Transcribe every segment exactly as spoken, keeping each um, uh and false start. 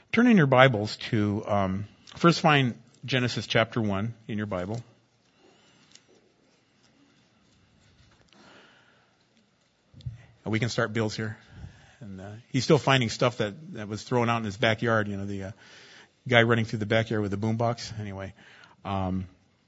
Turn in your Bibles to, um, first find Genesis chapter one in your Bible. We can start Bill's here. And uh, he's still finding stuff that, that was thrown out in his backyard. You know, the uh, guy running through the backyard with the boombox. Anyway, um,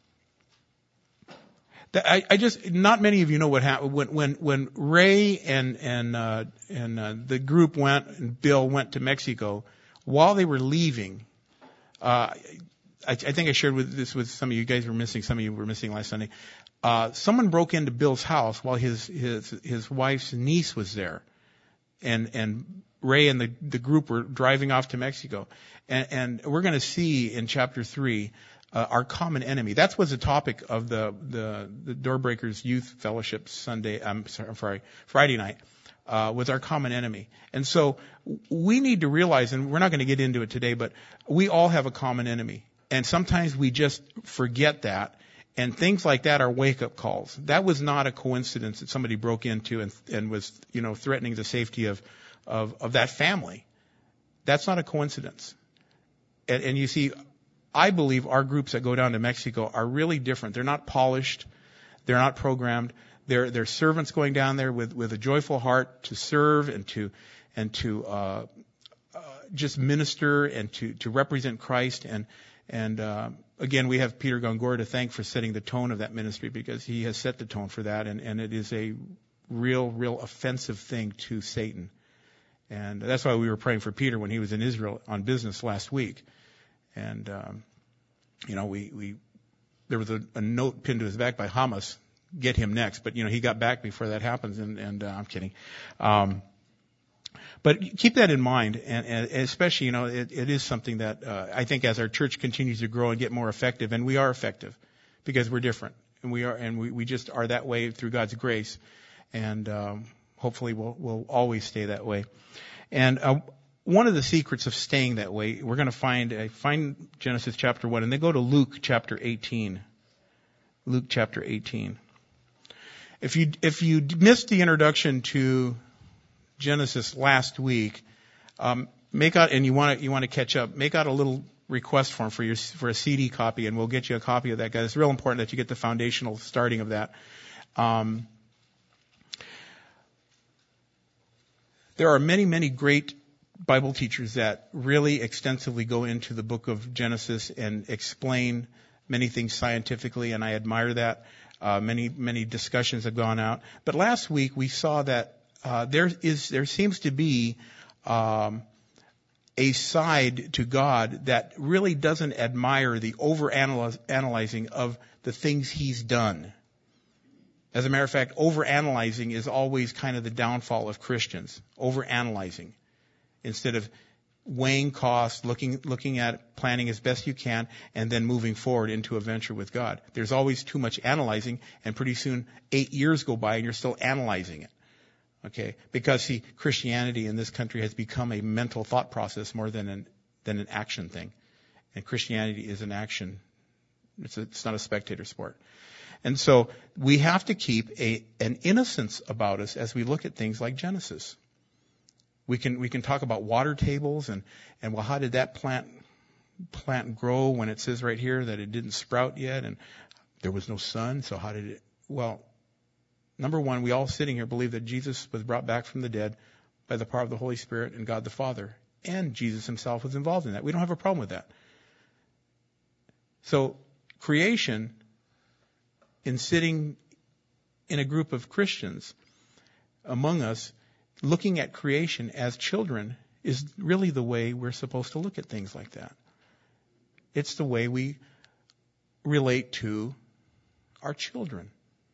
that, I, I just not many of you know what happened when when when Ray and and uh, and uh, the group went and Bill went to Mexico. While they were leaving, uh, I, I think I shared with this with some of you guys were missing. Some of you were missing last Sunday. Uh, someone broke into Bill's house while his his his wife's niece was there. And, and Ray and the, the group were driving off to Mexico. And, and we're going to see in chapter three, uh, our common enemy. That was the topic of the, the, the Doorbreakers Youth Fellowship Sunday, I'm sorry, I'm sorry, Friday night, uh, was our common enemy. And so we need to realize, and we're not going to get into it today, but we all have a common enemy. And sometimes we just forget that. And things like that are wake-up calls. That was not a coincidence that somebody broke into and, and was, you know, threatening the safety of, of, of that family. That's not a coincidence. And, and you see, I believe our groups that go down to Mexico are really different. They're not polished. They're not programmed. They're, they're servants going down there with, with a joyful heart to serve and to, and to, uh, uh just minister and to, to represent Christ. And, and, uh, Again, we have Peter Gongora to thank for setting the tone of that ministry because he has set the tone for that, and, and it is a real, real offensive thing to Satan. And that's why we were praying for Peter when he was in Israel on business last week. And, um, you know, we, we there was a, a note pinned to his back by Hamas, get him next. But, you know, he got back before that happens, and, and uh, I'm kidding. Um, But keep that in mind, and, and especially, you know, it, it is something that uh, I think as our church continues to grow and get more effective, and we are effective because we're different, and we are, and we, we just are that way through God's grace, and um, hopefully we'll we'll always stay that way. And uh, one of the secrets of staying that way, we're going to find uh, find Genesis chapter one, and then go to Luke chapter eighteen. Luke chapter eighteen. If you if you missed the introduction to Genesis last week, um, make out, and you want to, you want to catch up, make out a little request form for your, for a C D copy, and we'll get you a copy of that, guys. It's real important that you get the foundational starting of that. Um, there are many, many great Bible teachers that really extensively go into the book of Genesis and explain many things scientifically, and I admire that. Uh, many, many discussions have gone out. But last week we saw that Uh, there is, there seems to be um, a side to God that really doesn't admire the over-analyzing of the things He's done. As a matter of fact, over-analyzing is always kind of the downfall of Christians. Over-analyzing, instead of weighing costs, looking looking at planning as best you can, and then moving forward into a venture with God. There's always too much analyzing, and pretty soon eight years go by and you're still analyzing it. Okay, because see, Christianity in this country has become a mental thought process more than an than an action thing, and Christianity is an action. It's a, it's not a spectator sport, and so we have to keep a an innocence about us as we look at things like Genesis. We can we can talk about water tables and and well, how did that plant plant grow when it says right here that it didn't sprout yet and there was no sun? So how did it? Well. Number one, we all sitting here believe that Jesus was brought back from the dead by the power of the Holy Spirit and God the Father. And Jesus himself was involved in that. We don't have a problem with that. So creation, in sitting in a group of Christians among us, looking at creation as children is really the way we're supposed to look at things like that. It's the way we relate to our children.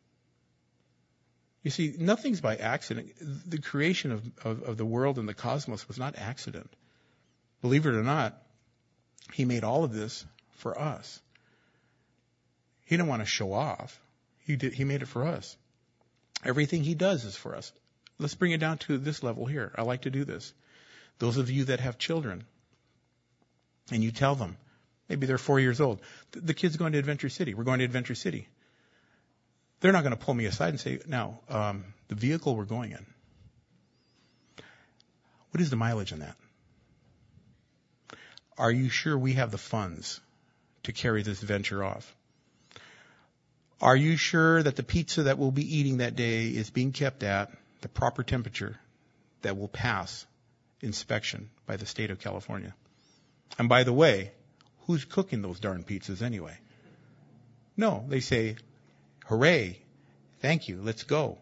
You see, nothing's by accident. The creation of, of, of the world and the cosmos was not accident. Believe it or not, He made all of this for us. He didn't want to show off. He did, He made it for us. Everything He does is for us. Let's bring it down to this level here. I like to do this. Those of you that have children, and you tell them, maybe they're four years old, the, the kid's going to Adventure City. We're going to Adventure City. They're not going to pull me aside and say, now, um, the vehicle we're going in, what is the mileage on that? are you sure we have the funds to carry this venture off? Are you sure that the pizza that we'll be eating that day is being kept at the proper temperature that will pass inspection by the state of California? And by the way, who's cooking those darn pizzas anyway? No, they say, hooray, thank you, let's go.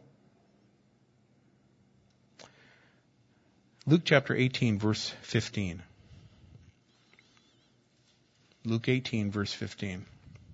Luke chapter eighteen, verse fifteen. Luke eighteen, verse fifteen.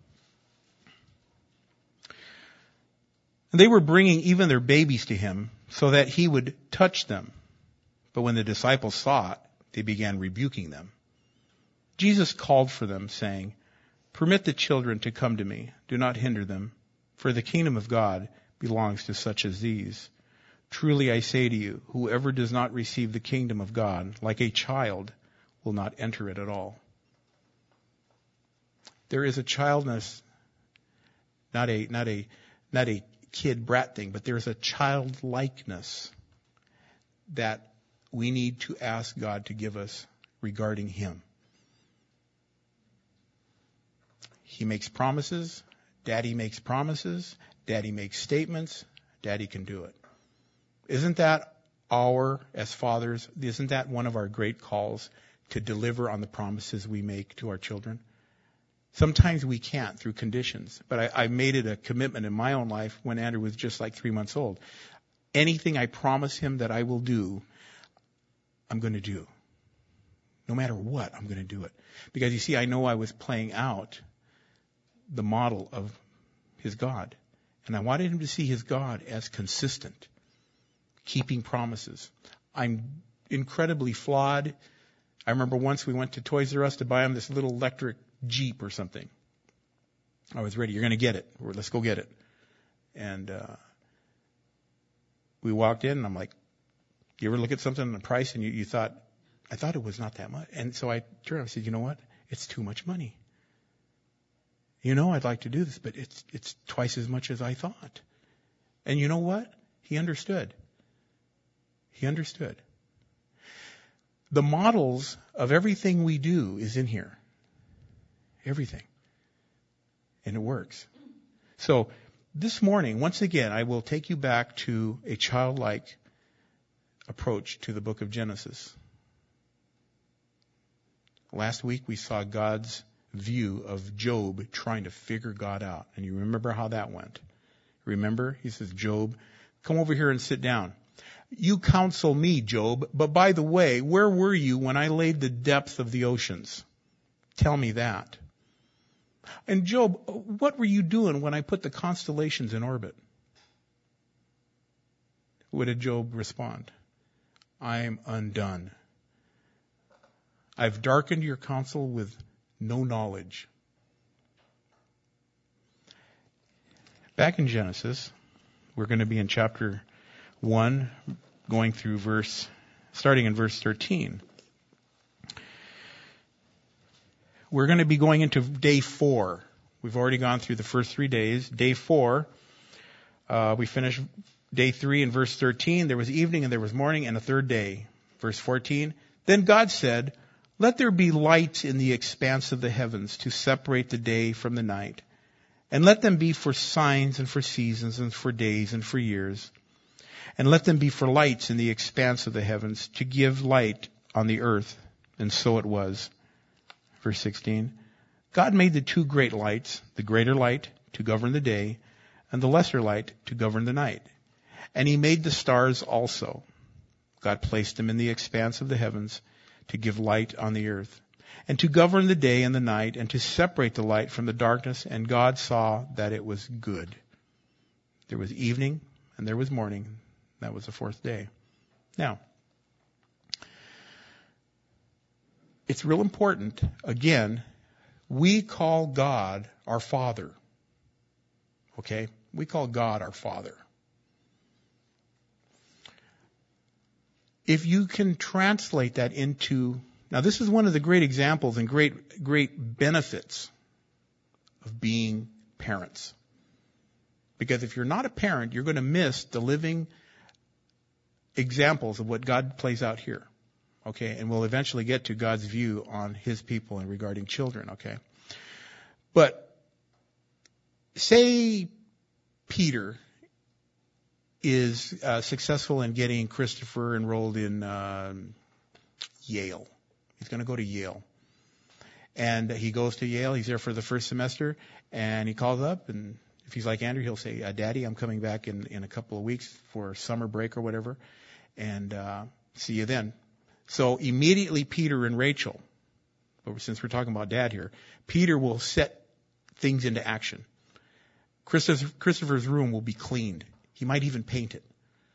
And they were bringing even their babies to him so that he would touch them. But when the disciples saw it, they began rebuking them. Jesus called for them, saying, "Permit the children to come to me. Do not hinder them, for the kingdom of God belongs to such as these. Truly I say to you, whoever does not receive the kingdom of God like a child will not enter it at all." There is a childness, not a not a not a kid brat thing, but there is a childlikeness that we need to ask God to give us regarding Him. He makes promises. Daddy makes promises. Daddy makes statements. Daddy can do it. Isn't that our, as fathers, isn't that one of our great calls to deliver on the promises we make to our children? Sometimes we can't through conditions, but I, I made it a commitment in my own life when Andrew was just like three months old. Anything I promise him that I will do, I'm going to do. No matter what, I'm going to do it. Because you see, I know I was playing out the model of his God. And I wanted him to see his God as consistent, keeping promises. I'm incredibly flawed. I remember once we went to Toys R Us to buy him this little electric Jeep or something. I was ready. You're going to get it. Or let's go get it. And uh, we walked in, and I'm like, you ever look at something on the price and you, you thought, I thought it was not that much. And so I turned and said, you know what? It's too much money. You know, I'd like to do this, but it's it's twice as much as I thought. And you know what? He understood. He understood. The models of everything we do is in here. Everything. And it works. So this morning, once again, I will take you back to a childlike approach to the book of Genesis. Last week we saw God's view of Job trying to figure God out. And you remember how that went. Remember? He says, Job, come over here and sit down. You counsel me, Job, but by the way, where were you when I laid the depth of the oceans? Tell me that. And Job, what were you doing when I put the constellations in orbit? What did Job respond? I am undone. I've darkened your counsel with no knowledge. Back in Genesis, we're going to be in chapter one, going through verse, starting in verse thirteen. We're going to be going into day four. We've already gone through the first three days. Day four, uh, we finished day three in verse thirteen. There was evening and there was morning and a third day. Verse fourteen, then God said, let there be lights in the expanse of the heavens to separate the day from the night. And let them be for signs and for seasons and for days and for years. And let them be for lights in the expanse of the heavens to give light on the earth. And so it was. Verse sixteen, God made the two great lights, the greater light to govern the day, and the lesser light to govern the night. And he made the stars also. God placed them in the expanse of the heavens to give light on the earth, and to govern the day and the night, and to separate the light from the darkness. And God saw that it was good. There was evening, and there was morning. That was the fourth day. Now, it's real important, again, we call God our Father. Okay? We call God our Father. If you can translate that into, now this is one of the great examples and great, great benefits of being parents. Because if you're not a parent, you're going to miss the living examples of what God plays out here. okay? And we'll eventually get to God's view on his people and regarding children, okay? But say Peter is uh, successful in getting Christopher enrolled in uh, Yale. He's going to go to Yale. And he goes to Yale. He's there for the first semester. And he calls up. And if he's like Andrew, he'll say, uh, Daddy, I'm coming back in, in a couple of weeks for summer break or whatever. And uh, see you then. So immediately Peter and Rachel, but since we're talking about Dad here, Peter will set things into action. Christopher's room will be cleaned. He might even paint it.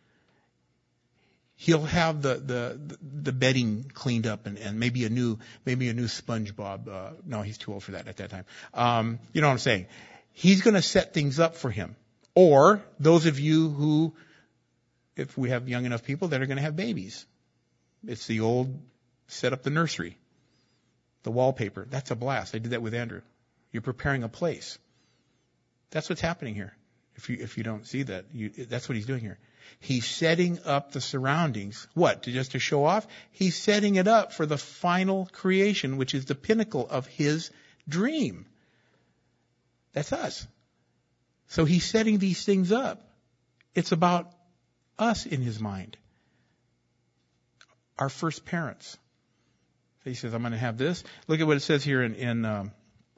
He'll have the the the bedding cleaned up and, and maybe a new maybe a new SpongeBob. Uh, no, he's too old for that at that time. Um, you know what I'm saying? He's going to set things up for him. Or those of you who, if we have young enough people that are going to have babies, it's the old set up the nursery, the wallpaper. That's a blast. I did that with Andrew. You're preparing a place. That's what's happening here. If you if you don't see that, you, that's what he's doing here. He's setting up the surroundings. What? To just to show off? He's setting it up for the final creation, which is the pinnacle of his dream. That's us. So he's setting these things up. It's about us in his mind. Our first parents. He says, I'm going to have this. Look at what it says here in, in, um,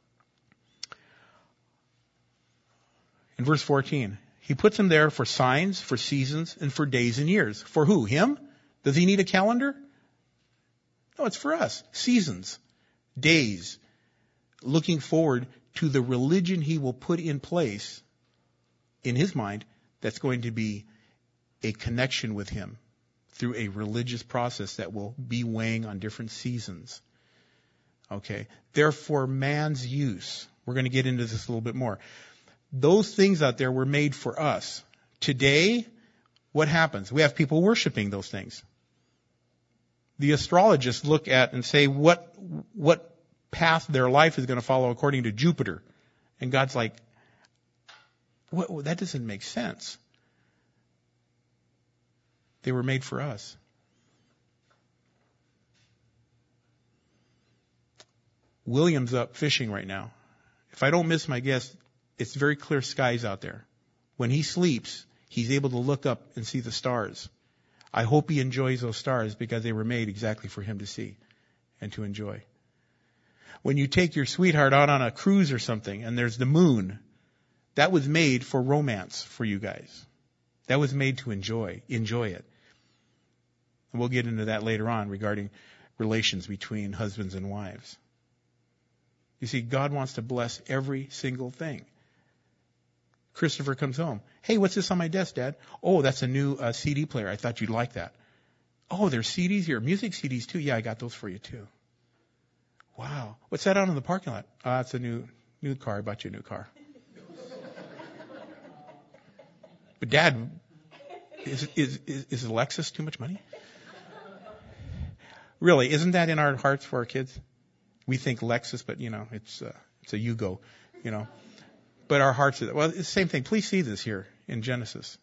in verse fourteen. He puts them there for signs, for seasons, and for days and years. For who? Him? Does he need a calendar? No, it's for us. Seasons, days, looking forward to the religion he will put in place in his mind that's going to be a connection with him through a religious process that will be weighing on different seasons. Okay. Therefore, man's use. We're going to get into this a little bit more. Those things out there were made for us. Today, what happens? We have people worshiping those things. The astrologists look at and say what what path their life is going to follow according to Jupiter. And God's like, what, that doesn't make sense. They were made for us. William's up fishing right now. If I don't miss my guess, it's very clear skies out there. When he sleeps, he's able to look up and see the stars. I hope he enjoys those stars because they were made exactly for him to see and to enjoy. When you take your sweetheart out on a cruise or something and there's the moon, that was made for romance for you guys. That was made to enjoy, enjoy it. And we'll get into that later on regarding relations between husbands and wives. You see, God wants to bless every single thing. Christopher comes home. Hey, what's this on my desk, Dad? Oh, that's a new uh, C D player. I thought you'd like that. Oh, there's C Ds here. Music C Ds too. Yeah, I got those for you too. Wow. What's that out in the parking lot? Ah, uh, it's a new new car. I bought you a new car. But Dad, is, is, is, is a Lexus too much money? Really, isn't that in our hearts for our kids? We think Lexus, but you know, it's uh, it's a Yugo, you know. But our hearts are, well, it's the same thing. Please see this here in Genesis.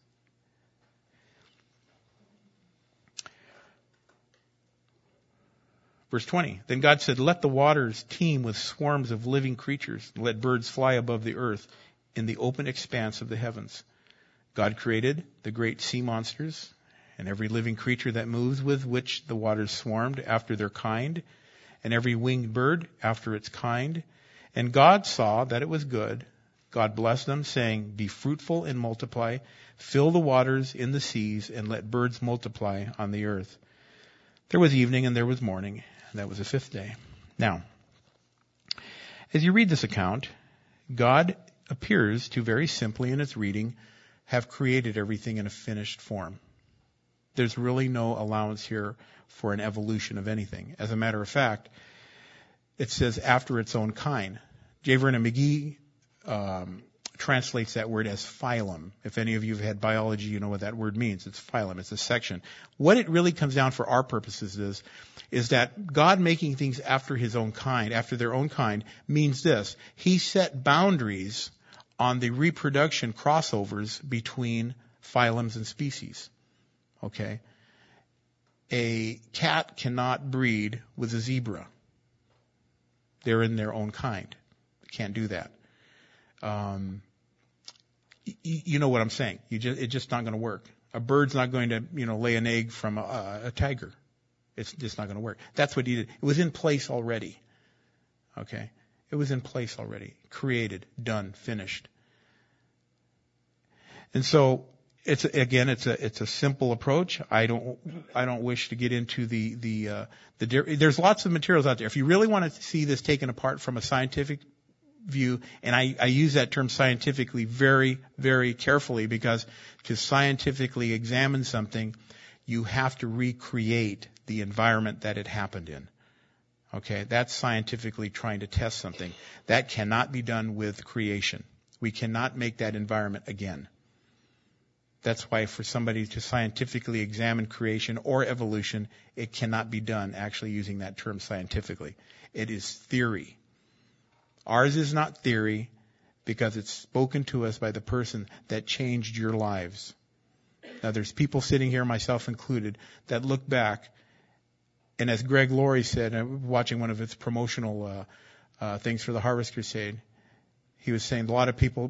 Verse twenty. Then God said, let the waters teem with swarms of living creatures. Let birds fly above the earth in the open expanse of the heavens. God created the great sea monsters and every living creature that moves with which the waters swarmed after their kind, and every winged bird after its kind. And God saw that it was good. God blessed them, saying, be fruitful and multiply, fill the waters in the seas, and let birds multiply on the earth. There was evening and there was morning, and that was the fifth day. Now, as you read this account, God appears to very simply in its reading have created everything in a finished form. There's really no allowance here for an evolution of anything. As a matter of fact, it says after its own kind. J. Vernon McGee um, translates that word as phylum. If any of you have had biology, you know what that word means. It's phylum. It's a section. What it really comes down for our purposes is, is that God making things after his own kind, after their own kind, means this. He set boundaries on the reproduction crossovers between phylums and species. Okay? a cat cannot breed with a zebra. They're in their own kind. Can't do that. Um, y- you know what I'm saying. You just, it's just not going to work. A bird's not going to, you know, lay an egg from a, a tiger. It's just not going to work. That's what he did. It was in place already. Okay? It was in place already. Created, done, finished. And so, it's again, it's a it's a simple approach. I don't I don't wish to get into the the uh, the there's lots of materials out there. If you really want to see this taken apart from a scientific view, and I, I use that term scientifically very very carefully, because to scientifically examine something, you have to recreate the environment that it happened in. Okay, that's scientifically trying to test something. That cannot be done with creation. We cannot make that environment again. That's why for somebody to scientifically examine creation or evolution, it cannot be done actually using that term scientifically. It is theory. Ours is not theory because it's spoken to us by the person that changed your lives. Now there's people sitting here, myself included, that look back, and as Greg Laurie said, uh, watching one of its promotional uh, uh, things for the Harvest Crusade, he was saying a lot of people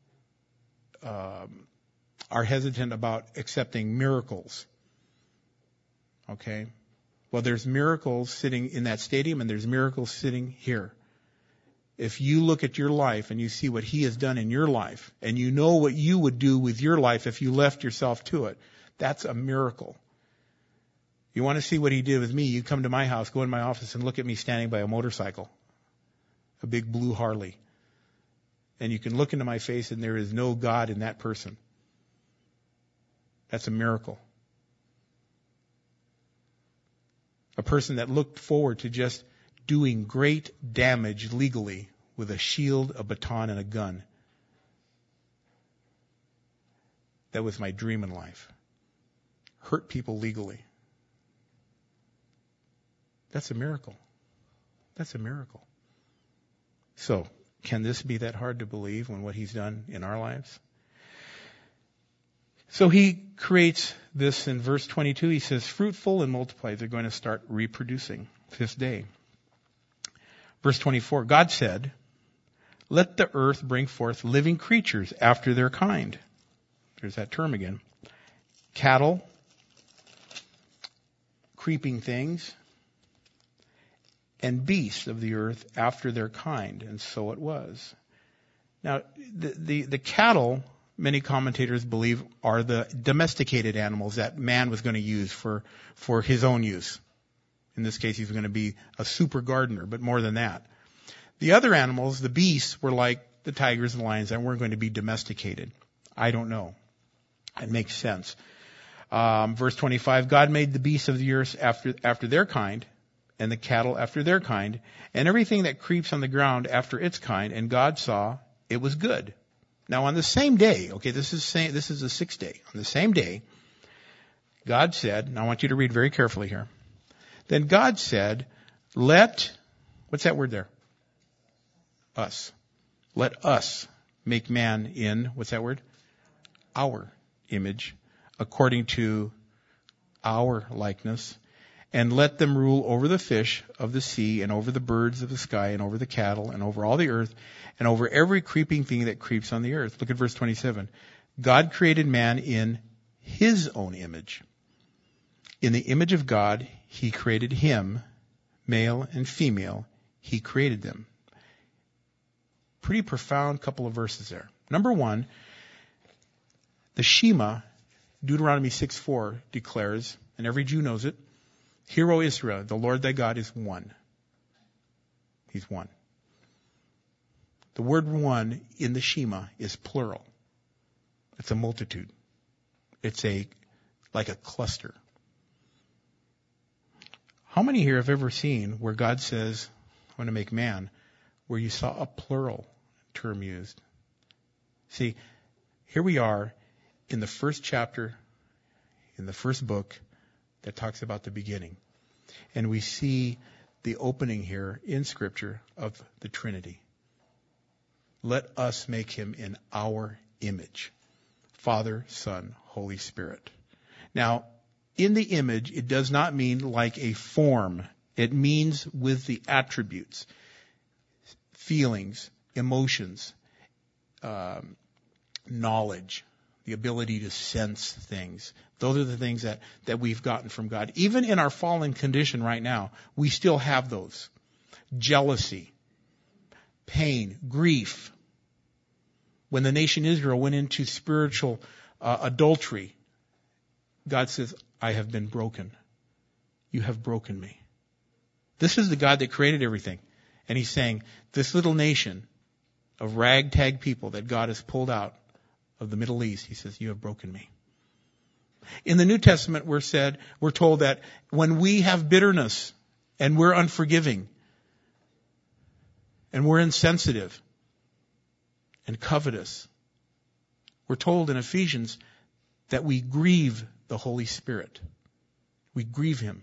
um, are hesitant about accepting miracles. Okay? Well, there's miracles sitting in that stadium, and there's miracles sitting here. If you look at your life and you see what he has done in your life, and you know what you would do with your life if you left yourself to it, that's a miracle. You want to see what he did with me, you come to my house, go in my office, and look at me standing by a motorcycle, a big blue Harley. And you can look into my face, and there is no God in that person. That's a miracle. A person that looked forward to just doing great damage legally with a shield, a baton, and a gun. That was my dream in life. Hurt people legally. That's a miracle. That's a miracle. So, can this be that hard to believe when what he's done in our lives? So he creates this in verse twenty-two. He says, fruitful and multiply. They're going to start reproducing this day. Verse twenty-four, God said, let the earth bring forth living creatures after their kind. There's that term again. Cattle, creeping things, and beasts of the earth after their kind. And so it was. Now, the, the, the cattle, many commentators believe, are the domesticated animals that man was going to use for, for his own use. In this case, he's going to be a super gardener, but more than that. The other animals, the beasts, were like the tigers and lions that weren't going to be domesticated. I don't know. It makes sense. Um, verse twenty-five, God made the beasts of the earth after, after their kind, and the cattle after their kind, and everything that creeps on the ground after its kind, and God saw it was good. Now on the same day, okay, this is same, this is the sixth day. On the same day, God said, and I want you to read very carefully here. Then God said, let, what's that word there? Us. Let us make man in, what's that word? Our image, according to our likeness, and let them rule over the fish of the sea, and over the birds of the sky, and over the cattle, and over all the earth, and over every creeping thing that creeps on the earth. Look at verse twenty-seven. God created man in his own image. In the image of God, he created him, male and female, he created them. Pretty profound couple of verses there. Number one, the Shema, Deuteronomy six four declares, and every Jew knows it, Hear, O Israel, the Lord thy God is one. He's one. The word one in the Shema is plural. It's a multitude. It's a, like a cluster. How many here have ever seen where God says, I want to make man, where you saw a plural term used? See, here we are in the first chapter, in the first book that talks about the beginning. And we see the opening here in Scripture of the Trinity. Let us make him in our image. Father, Son, Holy Spirit. Now, in the image, it does not mean like a form. It means with the attributes, feelings, emotions, um, knowledge, the ability to sense things. Those are the things that, that we've gotten from God. Even in our fallen condition right now, we still have those. Jealousy, pain, grief. When the nation Israel went into spiritual uh, adultery, God says, I have been broken. You have broken me. This is the God that created everything. And he's saying, this little nation of ragtag people that God has pulled out of the Middle East, he says, you have broken me. In the New Testament, we're said, we're told that when we have bitterness and we're unforgiving and we're insensitive and covetous, we're told in Ephesians that we grieve the Holy Spirit. We grieve him.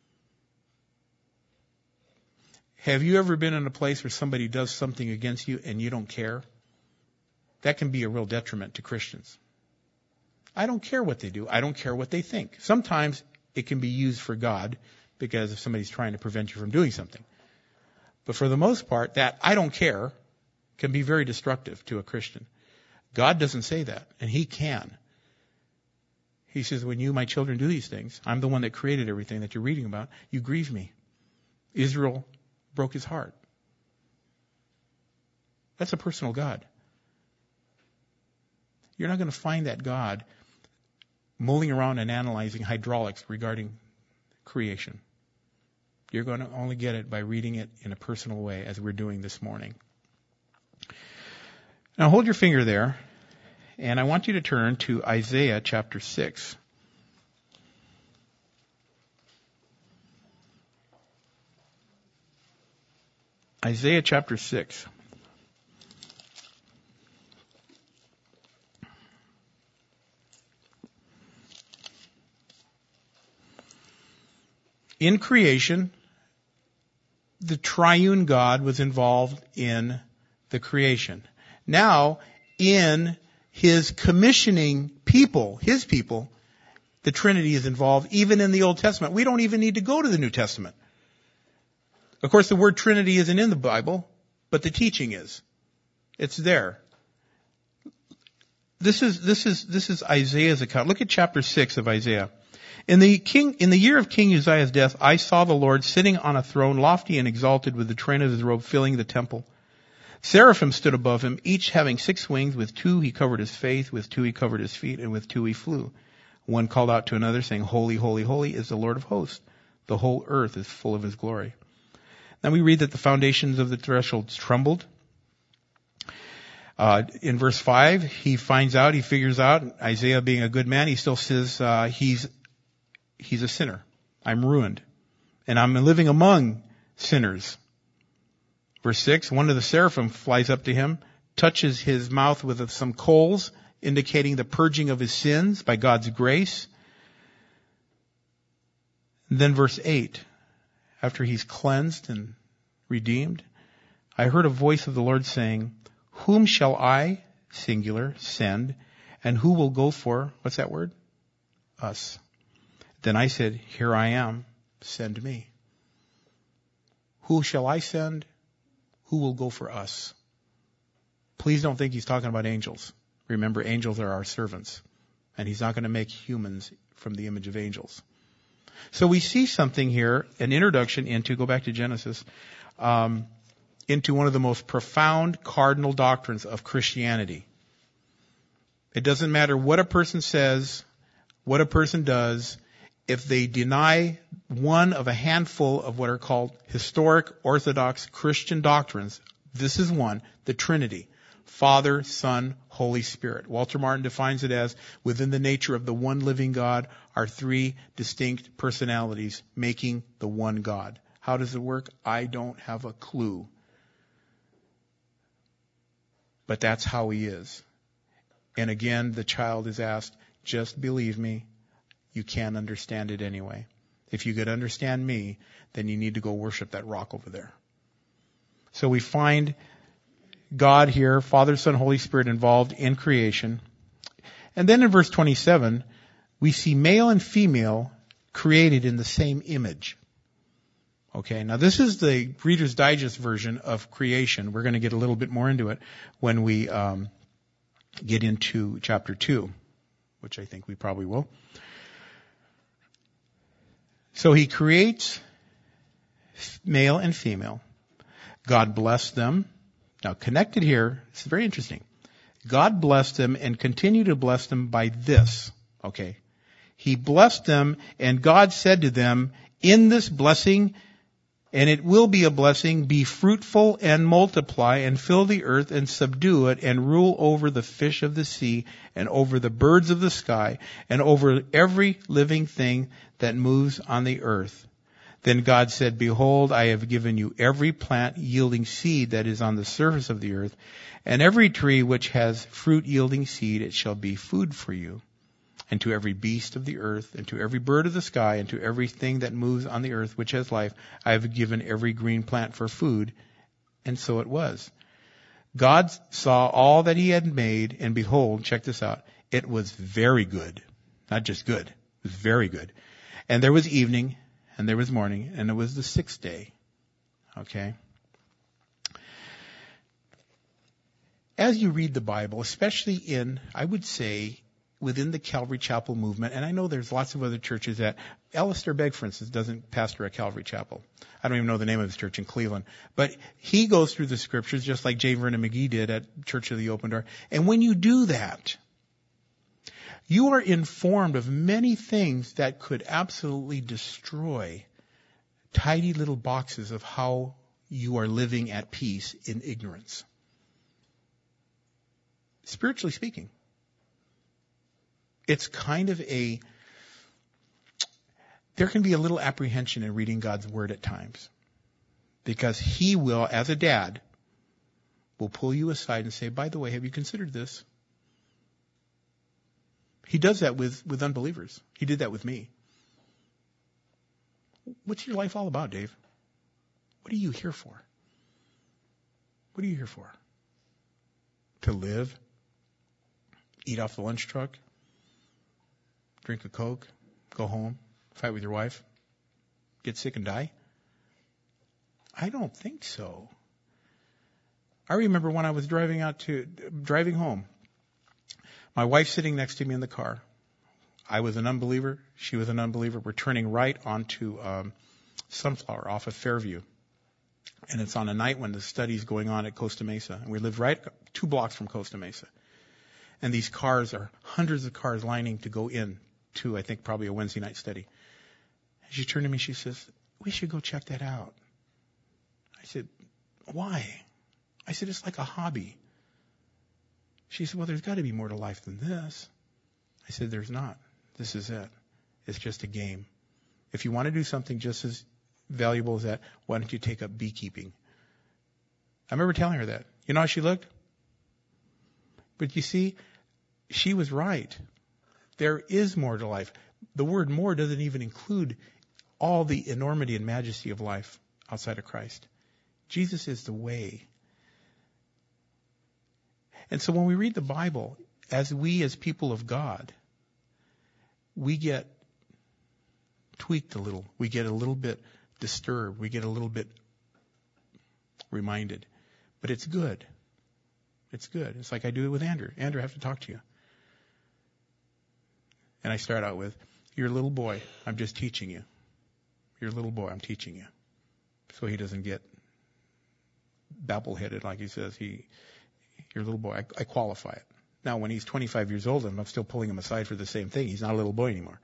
Have you ever been in a place where somebody does something against you and you don't care? That can be a real detriment to Christians. I don't care what they do. I don't care what they think. Sometimes it can be used for God because if somebody's trying to prevent you from doing something. But for the most part, that I don't care can be very destructive to a Christian. God doesn't say that, and he can. He says, when you, my children, do these things, I'm the one that created everything that you're reading about, you grieve me. Israel broke his heart. That's a personal God. You're not going to find that God mulling around and analyzing hydraulics regarding creation. You're going to only get it by reading it in a personal way, as we're doing this morning. Now hold your finger there, and I want you to turn to Isaiah chapter six. Isaiah chapter six. In creation, the triune God was involved in the creation. Now, in his commissioning people, his people, the Trinity is involved even in the Old Testament. We don't even need to go to the New Testament. Of course, the word Trinity isn't in the Bible, but the teaching is. It's there. This is, this is, this is Isaiah's account. Look at chapter six of Isaiah. In the king, in the year of King Uzziah's death, I saw the Lord sitting on a throne, lofty and exalted, with the train of his robe filling the temple. Seraphim stood above him, each having six wings. With two he covered his face, with two he covered his feet, and with two he flew. One called out to another, saying, Holy, holy, holy is the Lord of hosts. The whole earth is full of his glory. Then we read that the foundations of the thresholds trembled. Uh, in verse five, he finds out, he figures out, Isaiah being a good man, he still says, uh, he's He's a sinner. I'm ruined. And I'm living among sinners. Verse six, one of the seraphim flies up to him, touches his mouth with some coals, indicating the purging of his sins by God's grace. And then verse eight, after he's cleansed and redeemed, I heard a voice of the Lord saying, Whom shall I, singular, send? And who will go for, what's that word? Us. Then I said, Here I am, send me. Who shall I send? Who will go for us? Please don't think he's talking about angels. Remember, angels are our servants. And he's not going to make humans from the image of angels. So we see something here, an introduction into, go back to Genesis, um, into one of the most profound cardinal doctrines of Christianity. It doesn't matter what a person says, what a person does, if they deny one of a handful of what are called historic Orthodox Christian doctrines, this is one, the Trinity. Father, Son, Holy Spirit. Walter Martin defines it as, within the nature of the one living God are three distinct personalities making the one God. How does it work? I don't have a clue. But that's how he is. And again, the child is asked, just believe me. You can't understand it anyway. If you could understand me, then you need to go worship that rock over there. So we find God here, Father, Son, Holy Spirit involved in creation. And then in verse twenty-seven, we see male and female created in the same image. Okay, now this is the Reader's Digest version of creation. We're going to get a little bit more into it when we um, get into chapter two, which I think we probably will. So he creates male and female. God blessed them. Now connected here, it's very interesting. God blessed them and continued to bless them by this. Okay. He blessed them, and God said to them, in this blessing, and it will be a blessing, be fruitful and multiply and fill the earth and subdue it and rule over the fish of the sea and over the birds of the sky and over every living thing that moves on the earth. Then God said, behold, I have given you every plant yielding seed that is on the surface of the earth, and every tree which has fruit yielding seed, it shall be food for you. And to every beast of the earth, and to every bird of the sky, and to everything that moves on the earth which has life, I have given every green plant for food. And so it was. God saw all that he had made, and behold, check this out, it was very good. Not just good, it was very good. And there was evening, and there was morning, and it was the sixth day. Okay? As you read the Bible, especially in, I would say, within the Calvary Chapel movement, and I know there's lots of other churches that, Alistair Begg, for instance, doesn't pastor at Calvary Chapel. I don't even know the name of his church in Cleveland. But he goes through the scriptures just like J. Vernon McGee did at Church of the Open Door. And when you do that, you are informed of many things that could absolutely destroy tidy little boxes of how you are living at peace in ignorance. Spiritually speaking. It's kind of a, there can be a little apprehension in reading God's Word at times. Because He will, as a dad, will pull you aside and say, by the way, have you considered this? He does that with, with unbelievers. He did that with me. What's your life all about, Dave? What are you here for? What are you here for? To live? Eat off the lunch truck? Drink a Coke, go home, fight with your wife, get sick and die? I don't think so. I remember when I was driving out to, driving home, my wife sitting next to me in the car. I was an unbeliever. She was an unbeliever. We're turning right onto um, Sunflower off of Fairview. And it's on a night when the study's going on at Costa Mesa. And we live right two blocks from Costa Mesa. And these cars are hundreds of cars lining to go in to, I think, probably a Wednesday night study. And she turned to me, she says, we should go check that out. I said, why? I said, it's like a hobby. She said, well, there's got to be more to life than this. I said, there's not. This is it. It's just a game. If you want to do something just as valuable as that, why don't you take up beekeeping? I remember telling her that. You know how she looked? But you see, she was right. There is more to life. The word more doesn't even include all the enormity and majesty of life outside of Christ. Jesus is the way. And so when we read the Bible, as we as people of God, we get tweaked a little. We get a little bit disturbed. We get a little bit reminded. But it's good. It's good. It's like I do it with Andrew. Andrew, I have to talk to you. And I start out with, you're a little boy. I'm just teaching you. You're a little boy. I'm teaching you. So he doesn't get babble-headed like he says. He, you're a little boy. I, I qualify it. Now, when he's twenty-five years old, I'm still pulling him aside for the same thing. He's not a little boy anymore.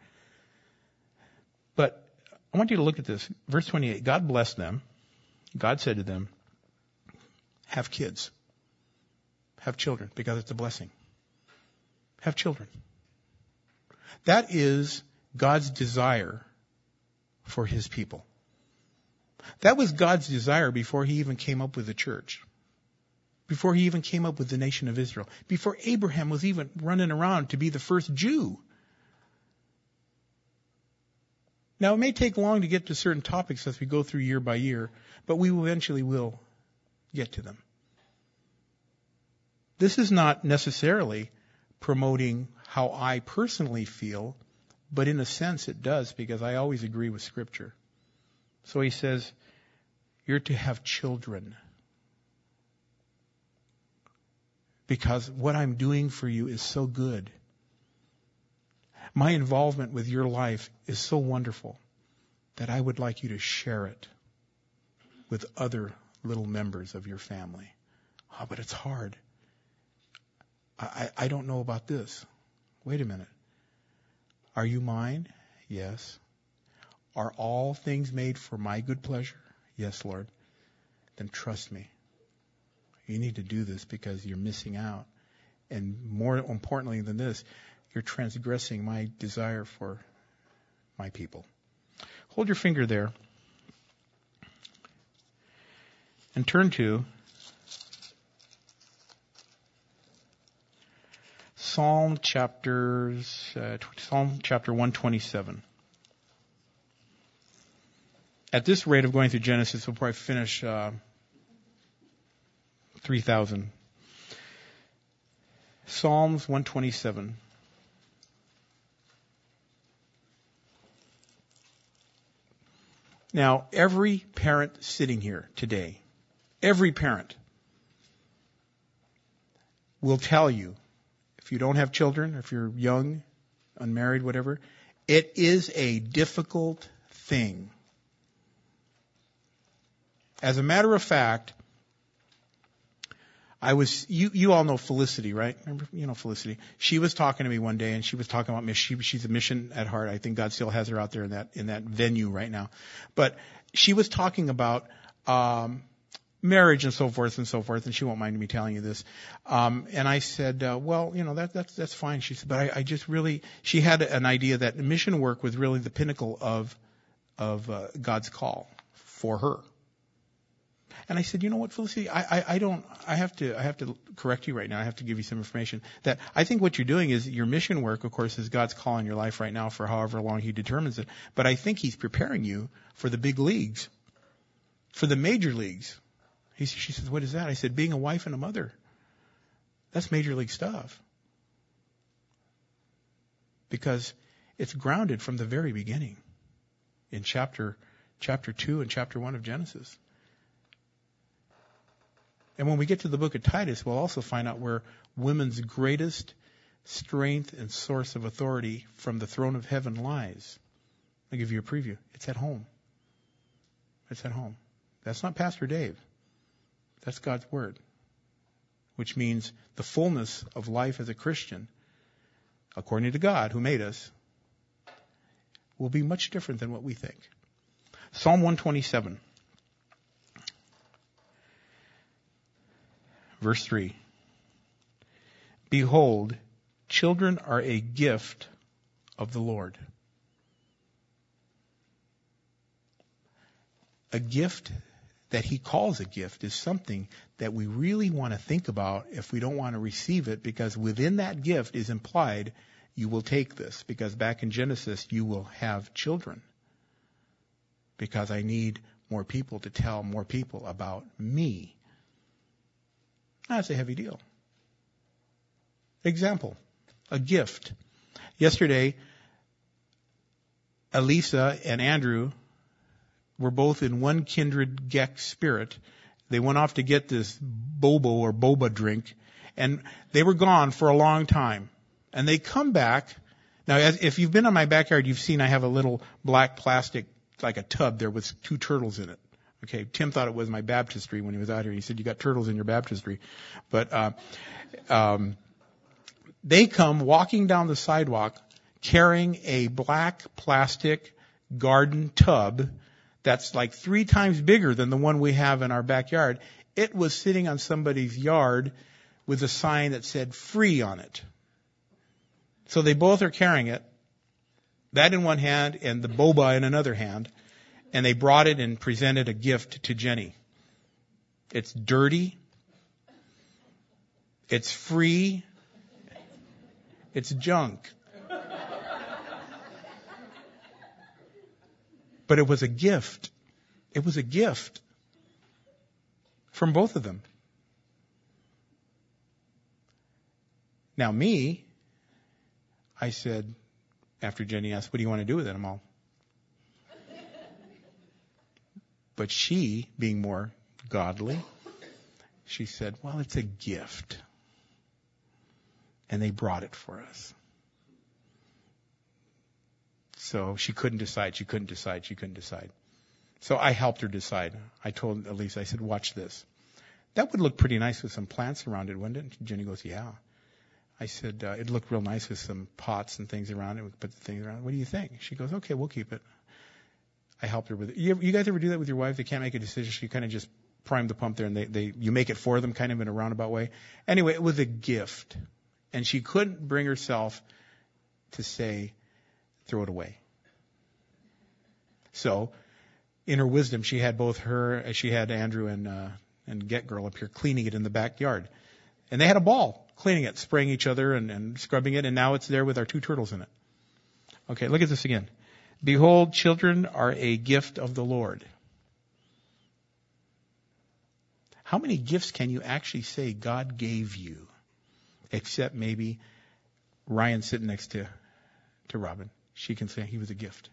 But I want you to look at this. Verse twenty-eight, God blessed them. God said to them, have kids. Have children, because it's a blessing. Have children. That is God's desire for His people. That was God's desire before He even came up with the church. Before He even came up with the nation of Israel. Before Abraham was even running around to be the first Jew. Now, it may take long to get to certain topics as we go through year by year, but we eventually will get to them. This is not necessarily promoting how I personally feel, But in a sense it does, because I always agree with Scripture. So he says, you're to have children. Because what I'm doing for you is so good. My involvement with your life is so wonderful that I would like you to share it with other little members of your family. Oh, but it's hard. I, I, I don't know about this. Wait a minute. Are you mine? Yes. Are all things made for my good pleasure? Yes, Lord. Then trust me. You need to do this because you're missing out. And more importantly than this, you're transgressing my desire for my people. Hold your finger there and turn to Psalm chapters, uh, Psalm chapter one twenty-seven. At this rate of going through Genesis, we'll probably finish uh, three thousand. Psalms one twenty-seven. Now, every parent sitting here today, every parent will tell you, if you don't have children, if you're young, unmarried, whatever, it is a difficult thing. As a matter of fact, I was, you, you all know Felicity, right? Remember, you know Felicity. She was talking to me one day, and she was talking about mission. She, she's a mission at heart. I think God still has her out there in that, in that venue right now. But she was talking about, um, marriage and so forth and so forth, and she won't mind me telling you this. Um, and I said, uh, well, you know, that, that's, that's fine. She said, but I, I just really, she had an idea that mission work was really the pinnacle of, of, uh, God's call for her. And I said, you know what, Felicity, I, I, I don't, I have to, I have to correct you right now. I have to give you some information that I think what you're doing is your mission work, of course, is God's call in your life right now for however long He determines it. But I think He's preparing you for the big leagues, for the major leagues. He, she says, what is that? I said, being a wife and a mother. That's major league stuff. Because it's grounded from the very beginning in chapter, chapter two and chapter one of Genesis. And when we get to the book of Titus, we'll also find out where women's greatest strength and source of authority from the throne of heaven lies. I'll give you a preview. It's at home. It's at home. That's not Pastor Dave. That's God's Word. Which means the fullness of life as a Christian, according to God who made us, will be much different than what we think. Psalm one twenty-seven. Verse three. Behold, children are a gift of the Lord. A gift that He calls a gift is something that we really want to think about if we don't want to receive it, because within that gift is implied, you will take this, because back in Genesis, you will have children. Because I need more people to tell more people about me. That's a heavy deal. Example, a gift. Yesterday, Elisa and Andrew were both in one kindred Gek spirit. They went off to get this bobo or boba drink, and they were gone for a long time. And they come back. Now, as, if you've been in my backyard, you've seen I have a little black plastic, like a tub there with two turtles in it. Okay, Tim thought it was my baptistry when he was out here. He said, you got turtles in your baptistry. But uh, um, they come walking down the sidewalk carrying a black plastic garden tub that's like three times bigger than the one we have in our backyard. It was sitting on somebody's yard with a sign that said free on it. So they both are carrying it, that in one hand and the boba in another hand. And they brought it and presented a gift to Jenny. It's dirty. It's free. It's junk. But it was a gift. It was a gift from both of them. Now me, I said, after Jenny asked, what do you want to do with it? I'm all. But she, being more godly, she said, well, it's a gift. And they brought it for us. So she couldn't decide, she couldn't decide, she couldn't decide. So I helped her decide. I told Elise, I said, watch this. That would look pretty nice with some plants around it, wouldn't it? Jenny goes, yeah. I said, uh, it'd look real nice with some pots and things around it. We could put the things around it. What do you think? She goes, okay, we'll keep it. I helped her with it. You, ever, you guys ever do that with your wife? They can't make a decision. So you kind of just prime the pump there and they, they, you make it for them kind of in a roundabout way. Anyway, it was a gift. And she couldn't bring herself to say, throw it away. So, in her wisdom, she had both her, she had Andrew and, uh, and Get Girl up here cleaning it in the backyard. And they had a ball cleaning it, spraying each other and, and scrubbing it, and now it's there with our two turtles in it. Okay, look at this again. Behold, children are a gift of the Lord. How many gifts can you actually say God gave you? Except maybe Ryan sitting next to, to Robin. She can say he was a gift.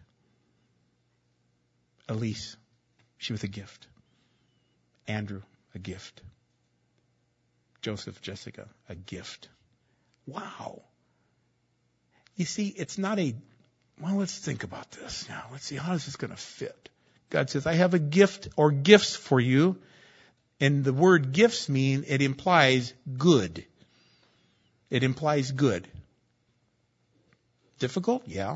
Elise, she was a gift. Andrew, a gift. Joseph, Jessica, a gift. Wow. You see, it's not a, well, let's think about this now. Let's see, how is this going to fit? God says, I have a gift or gifts for you. And the word gifts mean, it implies good. It implies good. Difficult? Yeah.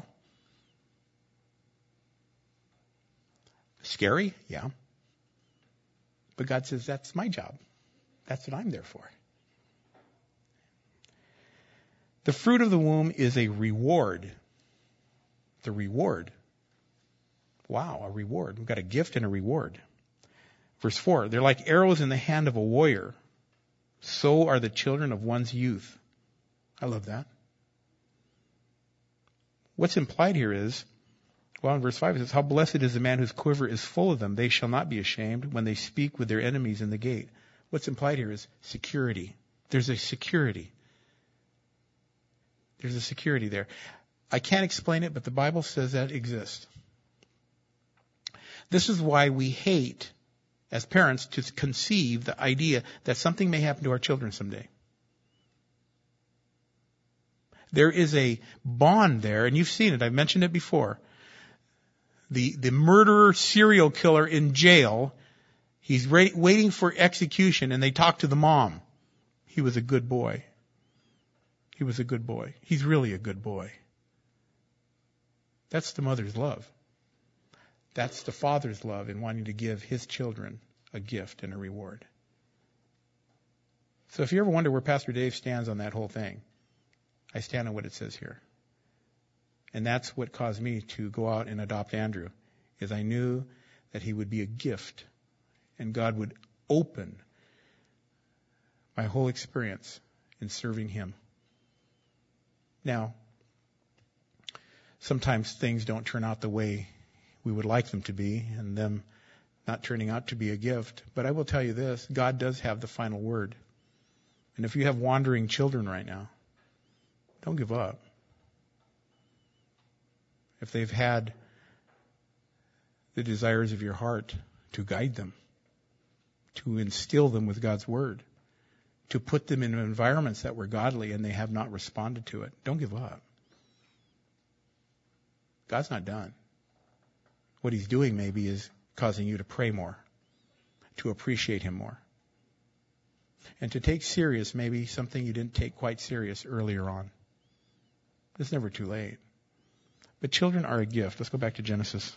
Scary? Yeah. But God says, that's my job. That's what I'm there for. The fruit of the womb is a reward. The reward. Wow, a reward. We've got a gift and a reward. Verse four, they're like arrows in the hand of a warrior. So are the children of one's youth. I love that. What's implied here is, well, in verse five it says, how blessed is the man whose quiver is full of them. They shall not be ashamed when they speak with their enemies in the gate. What's implied here is security. There's a security. There's a security there. I can't explain it, but the Bible says that exists. This is why we hate, as parents, to conceive the idea that something may happen to our children someday. There is a bond there, and you've seen it. I've mentioned it before. The, the murderer serial killer in jail, he's ra- waiting for execution, and they talk to the mom. He was a good boy. He was a good boy. He's really a good boy. That's the mother's love. That's the father's love in wanting to give his children a gift and a reward. So if you ever wonder where Pastor Dave stands on that whole thing, I stand on what it says here. And that's what caused me to go out and adopt Andrew, is I knew that he would be a gift and God would open my whole experience in serving him. Now, sometimes things don't turn out the way we would like them to be, and them not turning out to be a gift. But I will tell you this, God does have the final word. And if you have wandering children right now, don't give up. If they've had the desires of your heart, to guide them, to instill them with God's word, to put them in environments that were godly and they have not responded to it, don't give up. God's not done. What he's doing maybe is causing you to pray more, to appreciate him more, and to take serious maybe something you didn't take quite serious earlier on. It's never too late. But children are a gift. Let's go back to Genesis.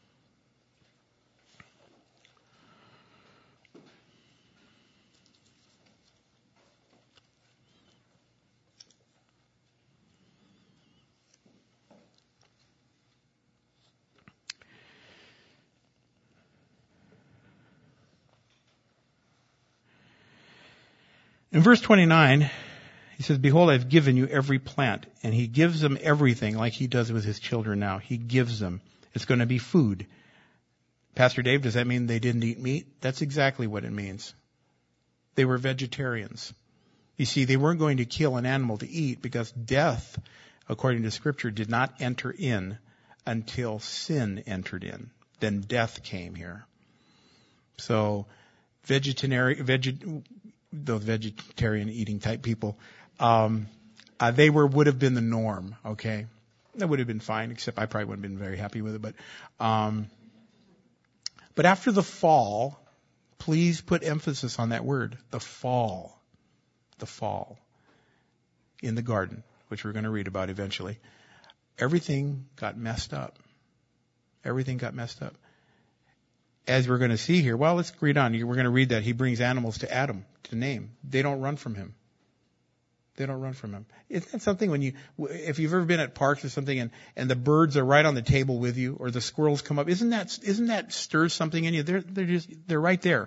In verse twenty-nine, he says, behold, I've given you every plant. And he gives them everything like he does with his children now. He gives them. It's going to be food. Pastor Dave, does that mean they didn't eat meat? That's exactly what it means. They were vegetarians. You see, they weren't going to kill an animal to eat because death according to Scripture, did not enter in until sin entered in. Then death came here. So, vegetarian, veget, those vegetarian eating type people, um, uh, they were would have been the norm. Okay, that would have been fine. Except I probably wouldn't have been very happy with it. But, um, but after the fall, please put emphasis on that word, the fall, the fall in the garden, which we're going to read about eventually. Everything got messed up. Everything got messed up. As we're going to see here, well, let's read on. We're going to read that he brings animals to Adam to name. They don't run from him. They don't run from him. Isn't that something when you, if you've ever been at parks or something and, and the birds are right on the table with you or the squirrels come up, isn't that, isn't that stirs something in you? They're, they're just, they're right there.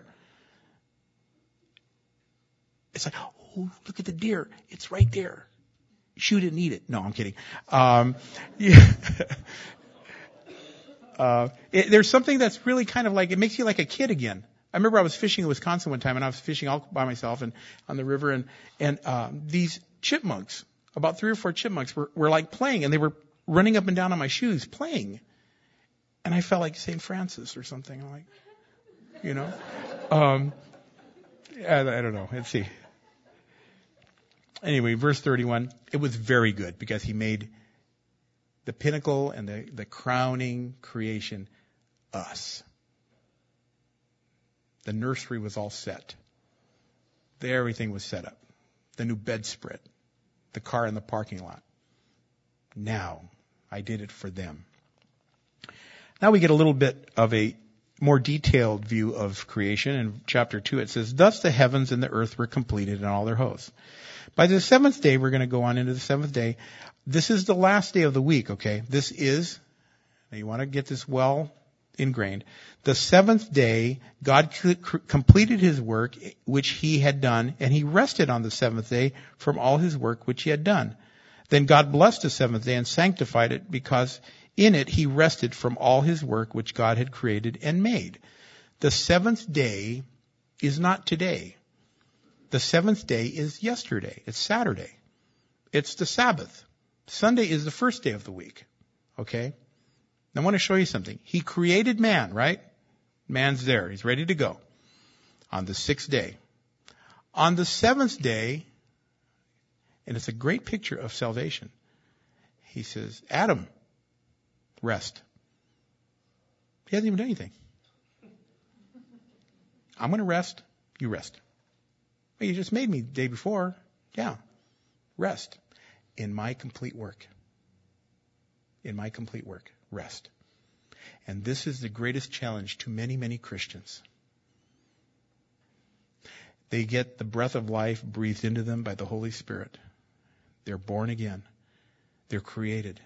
It's like, oh, look at the deer. It's right there. Shoot it and eat it. No, I'm kidding. Um, yeah. Uh, it, there's something that's really kind of like, it makes you like a kid again. I remember I was fishing in Wisconsin one time and I was fishing all by myself and on the river and, and, uh, these chipmunks, about three or four chipmunks were, were like playing and they were running up and down on my shoes playing. And I felt like Saint Francis or something. I'm like, you know, um, I, I don't know. Let's see. Anyway, verse thirty-one, it was very good because he made the pinnacle and the, the crowning creation, us. The nursery was all set. Everything was set up. The new bedspread. The car in the parking lot. Now, I did it for them. Now we get a little bit of a more detailed view of creation. In chapter two it says, thus the heavens and the earth were completed and all their hosts. By the seventh day, we're going to go on into the seventh day. This is the last day of the week, okay? This is, now you want to get this well ingrained. The seventh day, God completed his work which he had done, and he rested on the seventh day from all his work which he had done. Then God blessed the seventh day and sanctified it, because in it he rested from all his work which God had created and made. The seventh day is not today. The seventh day is yesterday. It's Saturday. It's the Sabbath. Sunday is the first day of the week. Okay? Now I want to show you something. He created man, right? Man's there. He's ready to go. On the sixth day. On the seventh day, and it's a great picture of salvation, he says, Adam, rest. He hasn't even done anything. I'm going to rest. You rest. Well, you just made me the day before. Yeah. Rest. In my complete work. In my complete work. Rest. And this is the greatest challenge to many, many Christians. They get the breath of life breathed into them by the Holy Spirit. They're born again. They're created.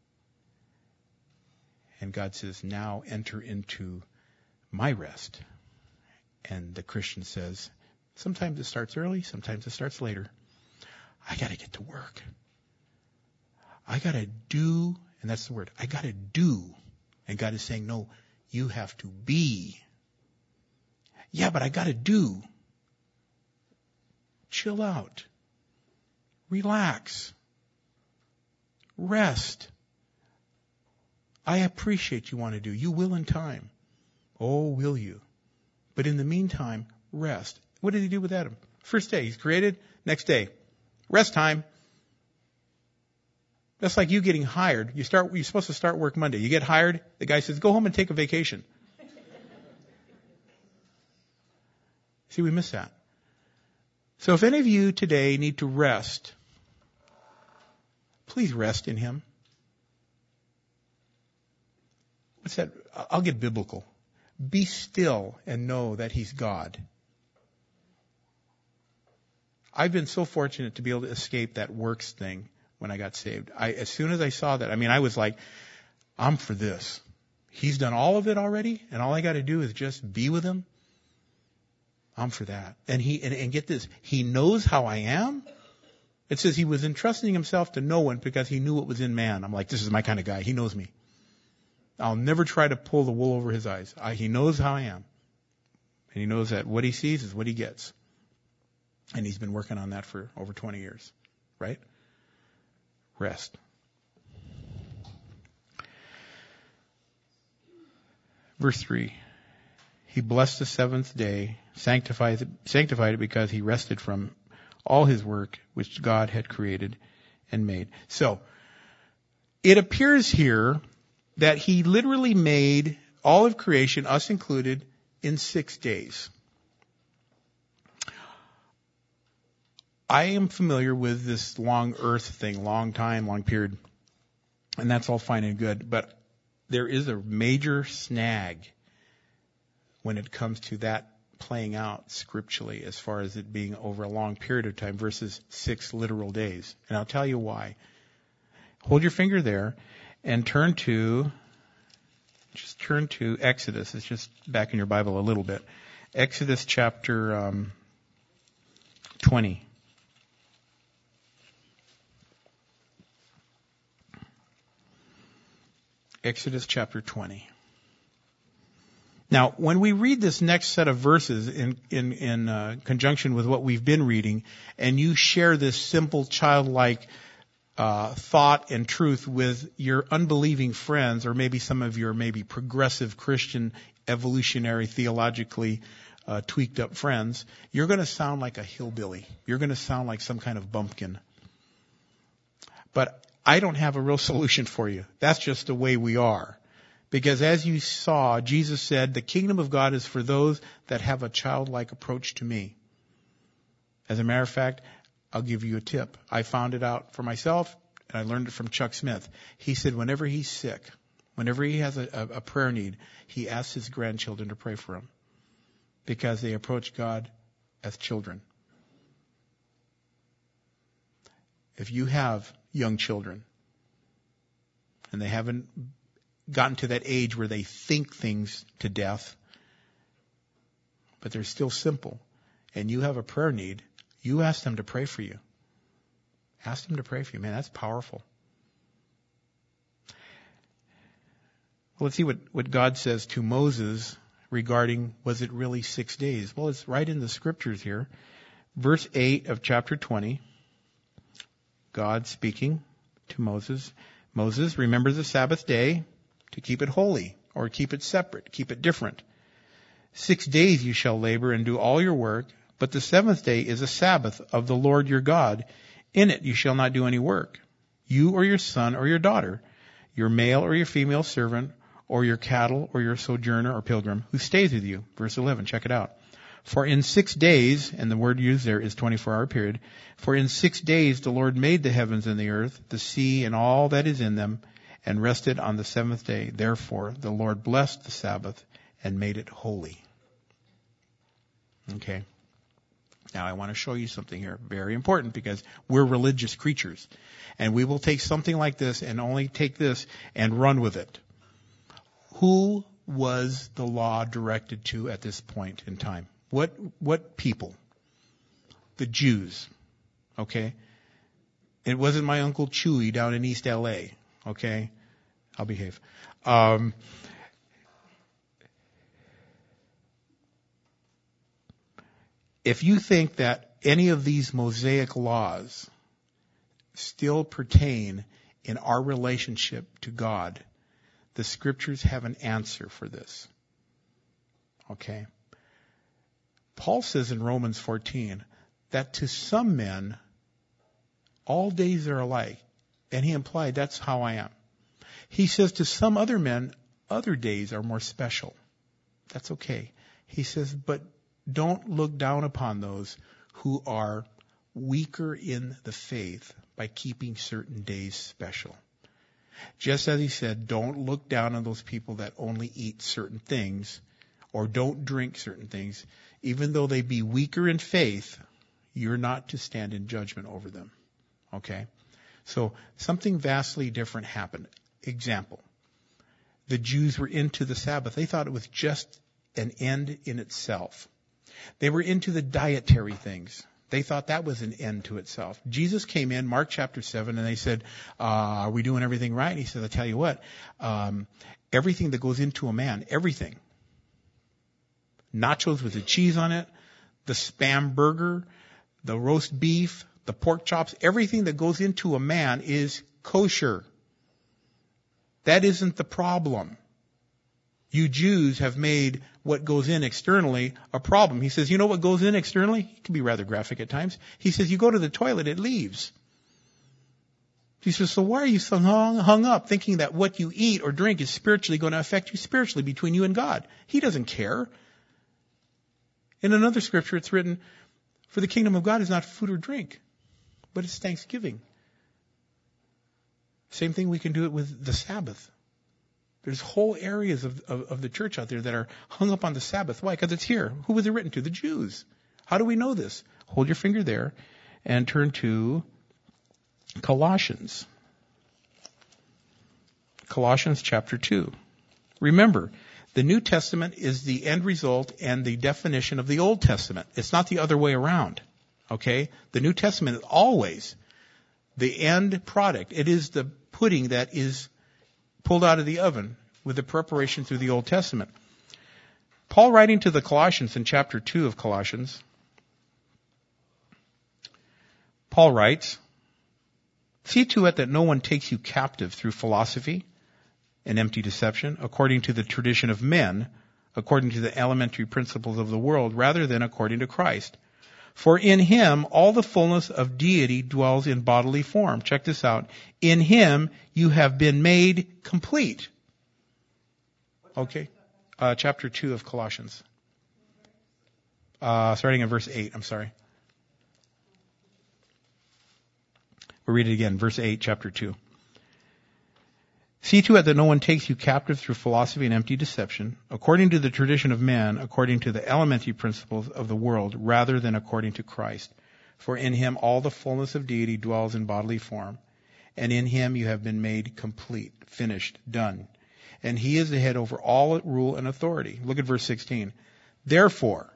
And God says, now enter into my rest. And the Christian says, sometimes it starts early, sometimes it starts later. I got to get to work. I got to do, and that's the word, I got to do. And God is saying, no, you have to be. Yeah, but I got to do. Chill out. Relax. Rest. I appreciate you want to do. You will in time. Oh, will you? But in the meantime, rest. What did he do with Adam? First day, he's created. Next day, rest time. That's like you getting hired. You start, you're supposed to start work Monday. You get hired. The guy says, go home and take a vacation. See, we miss that. So if any of you today need to rest, please rest in him. What's that? I'll get biblical. Be still and know that he's God. I've been so fortunate to be able to escape that works thing when I got saved. I, as soon as I saw that, I mean, I was like, I'm for this. He's done all of it already, and all I got to do is just be with him. I'm for that. And he, and, and get this, he knows how I am. It says he was entrusting himself to no one because he knew what was in man. I'm like, this is my kind of guy. He knows me. I'll never try to pull the wool over his eyes. I, he knows how I am. And he knows that what he sees is what he gets. And he's been working on that for over twenty years. Right? Rest. Verse three. He blessed the seventh day, sanctified, sanctified it because he rested from all his work which God had created and made. So, it appears here that he literally made all of creation, us included, in six days. I am familiar with this long earth thing, long time, long period, and that's all fine and good, but there is a major snag when it comes to that playing out scripturally as far as it being over a long period of time versus six literal days. And I'll tell you why. Hold your finger there and turn to, just turn to Exodus. It's just back in your Bible a little bit. Exodus chapter um, twenty. Exodus chapter twenty. Now, when we read this next set of verses in in, in uh, conjunction with what we've been reading, and you share this simple, childlike uh, thought and truth with your unbelieving friends, or maybe some of your maybe progressive Christian, evolutionary, theologically uh, tweaked up friends, you're going to sound like a hillbilly. You're going to sound like some kind of bumpkin. But I don't have a real solution for you. That's just the way we are. Because as you saw, Jesus said, the kingdom of God is for those that have a childlike approach to me. As a matter of fact, I'll give you a tip. I found it out for myself, and I learned it from Chuck Smith. He said whenever he's sick, whenever he has a, a, a prayer need, he asks his grandchildren to pray for him. Because they approach God as children. If you have young children, and they haven't gotten to that age where they think things to death, but they're still simple, and you have a prayer need, you ask them to pray for you. Ask them to pray for you. Man, that's powerful. Well, let's see what, what God says to Moses regarding, was it really six days? Well, it's right in the scriptures here. Verse eight of chapter twenty, God speaking to Moses. Moses, remember the Sabbath day to keep it holy, or keep it separate, keep it different. Six days you shall labor and do all your work, but the seventh day is a Sabbath of the Lord your God. In it you shall not do any work, you or your son or your daughter, your male or your female servant, or your cattle or your sojourner or pilgrim who stays with you. Verse eleven, check it out. For in six days, and the word used there is twenty-four hour period, for in six days the Lord made the heavens and the earth, the sea and all that is in them, and rested on the seventh day. Therefore the Lord blessed the Sabbath and made it holy. Okay. Now I want to show you something here, very important, because we're religious creatures. And we will take something like this and only take this and run with it. Who was the law directed to at this point in time? What what people? The Jews. Okay? It wasn't my Uncle Chewy down in East L A. Okay? I'll behave. Um, if you think that any of these Mosaic laws still pertain in our relationship to God, the scriptures have an answer for this. Okay? Paul says in Romans fourteen that to some men, all days are alike. And he implied that's how I am. He says to some other men, other days are more special. That's okay. He says, but don't look down upon those who are weaker in the faith by keeping certain days special. Just as he said, don't look down on those people that only eat certain things or don't drink certain things. Even though they be weaker in faith, you're not to stand in judgment over them. Okay? So something vastly different happened. Example. The Jews were into the Sabbath. They thought it was just an end in itself. They were into the dietary things. They thought that was an end to itself. Jesus came in, Mark chapter seven, and they said, uh, are we doing everything right? He said, I'll tell you what, um, everything that goes into a man, everything. Nachos with the cheese on it, the Spam burger, the roast beef, the pork chops, everything that goes into a man is kosher. That isn't the problem. You Jews have made what goes in externally a problem. He says, you know what goes in externally? He can be rather graphic at times. He says, you go to the toilet, it leaves. He says, so why are you so hung, hung up thinking that what you eat or drink is spiritually going to affect you spiritually between you and God? He doesn't care. In another scripture, it's written, for the kingdom of God is not food or drink, but it's thanksgiving. Same thing, we can do it with the Sabbath. There's whole areas of, of, of the church out there that are hung up on the Sabbath. Why? Because it's here. Who was it written to? The Jews. How do we know this? Hold your finger there and turn to Colossians. Colossians chapter two. Remember, the New Testament is the end result and the definition of the Old Testament. It's not the other way around. Okay? The New Testament is always the end product. It is the pudding that is pulled out of the oven with the preparation through the Old Testament. Paul, writing to the Colossians in chapter two of Colossians, Paul writes, see to it that no one takes you captive through philosophy and empty deception, according to the tradition of men, according to the elementary principles of the world, rather than according to Christ. For in him all the fullness of deity dwells in bodily form. Check this out. In him you have been made complete. Okay. Uh, chapter two of Colossians. Uh, starting in verse eight, I'm sorry. We'll read it again. Verse eight, chapter two. See to it that no one takes you captive through philosophy and empty deception, according to the tradition of man, according to the elementary principles of the world, rather than according to Christ. For in him all the fullness of deity dwells in bodily form, and in him you have been made complete, finished, done. And he is the head over all rule and authority. Look at verse sixteen. Therefore,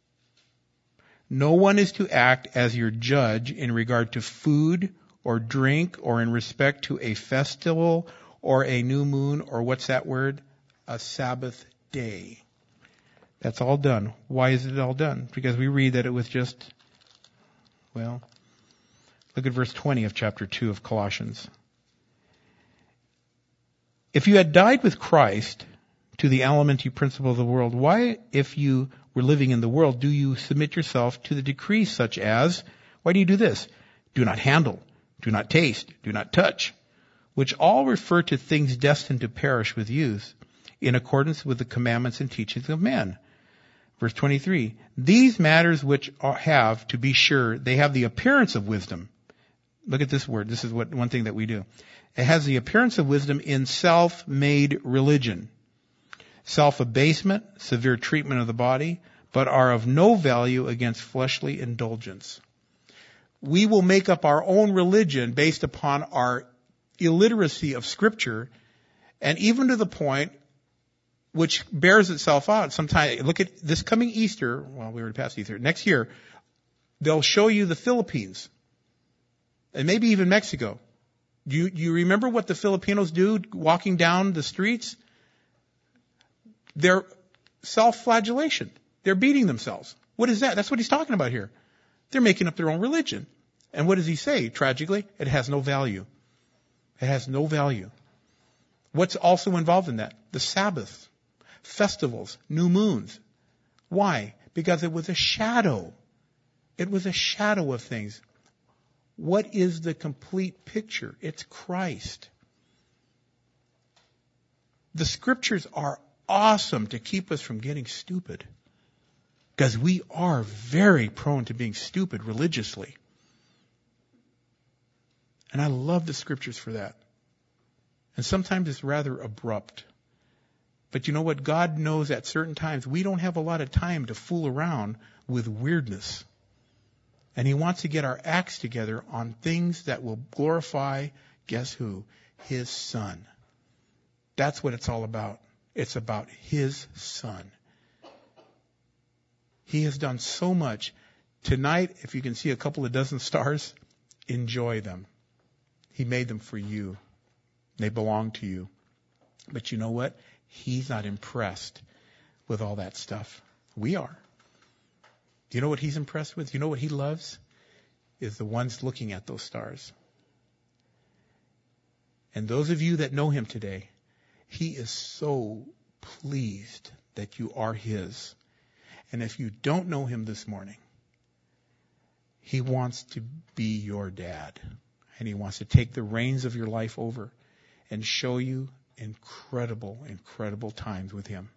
no one is to act as your judge in regard to food or drink or in respect to a festival or a new moon, or what's that word? A Sabbath day. That's all done. Why is it all done? Because we read that it was just, well, look at verse twenty of chapter two of Colossians. If you had died with Christ to the elementary principle of the world, why, if you were living in the world, do you submit yourself to the decrees such as, why do you do this? Do not handle, do not taste, do not touch, which all refer to things destined to perish with use, in accordance with the commandments and teachings of men. Verse twenty-three, these matters which are, have, to be sure, they have the appearance of wisdom. Look at this word. This is what one thing that we do. It has the appearance of wisdom in self-made religion, self-abasement, severe treatment of the body, but are of no value against fleshly indulgence. We will make up our own religion based upon our illiteracy of Scripture, and even to the point which bears itself out. Sometimes, look at this coming Easter, well, we were past Easter, next year, they'll show you the Philippines, and maybe even Mexico. Do you, you remember what the Filipinos do walking down the streets? They're self-flagellation. They're beating themselves. What is that? That's what he's talking about here. They're making up their own religion. And what does he say? Tragically, it has no value. It has no value. What's also involved in that? The Sabbath, festivals, new moons. Why? Because it was a shadow. It was a shadow of things. What is the complete picture? It's Christ. The Scriptures are awesome to keep us from getting stupid, because we are very prone to being stupid religiously. And I love the Scriptures for that. And sometimes it's rather abrupt. But you know what? God knows at certain times we don't have a lot of time to fool around with weirdness. And He wants to get our acts together on things that will glorify, guess who? His Son. That's what it's all about. It's about His Son. He has done so much. Tonight, if you can see a couple of dozen stars, enjoy them. He made them for you. They belong to you. But you know what? He's not impressed with all that stuff. We are. Do you know what He's impressed with? You know what He loves? Is the ones looking at those stars. And those of you that know Him today, He is so pleased that you are his. And if you don't know him this morning, he wants to be your dad. And he wants to take the reins of your life over and show you incredible, incredible times with him.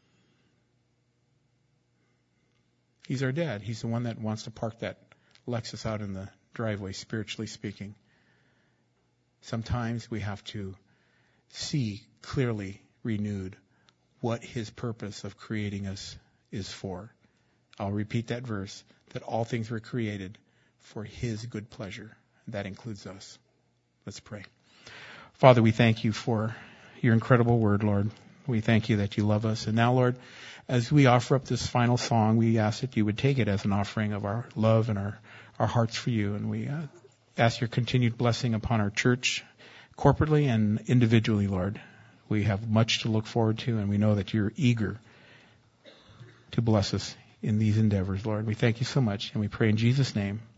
He's our dad. He's the one that wants to park that Lexus out in the driveway, spiritually speaking. Sometimes we have to see clearly renewed what his purpose of creating us is for. I'll repeat that verse, that all things were created for his good pleasure. That includes us. Let's pray. Father, we thank you for your incredible word, Lord. We thank you that you love us. And now, Lord, as we offer up this final song, we ask that you would take it as an offering of our love and our, our hearts for you. And we uh, ask your continued blessing upon our church, corporately and individually, Lord. We have much to look forward to, and we know that you're eager to bless us in these endeavors, Lord. We thank you so much, and we pray in Jesus' name.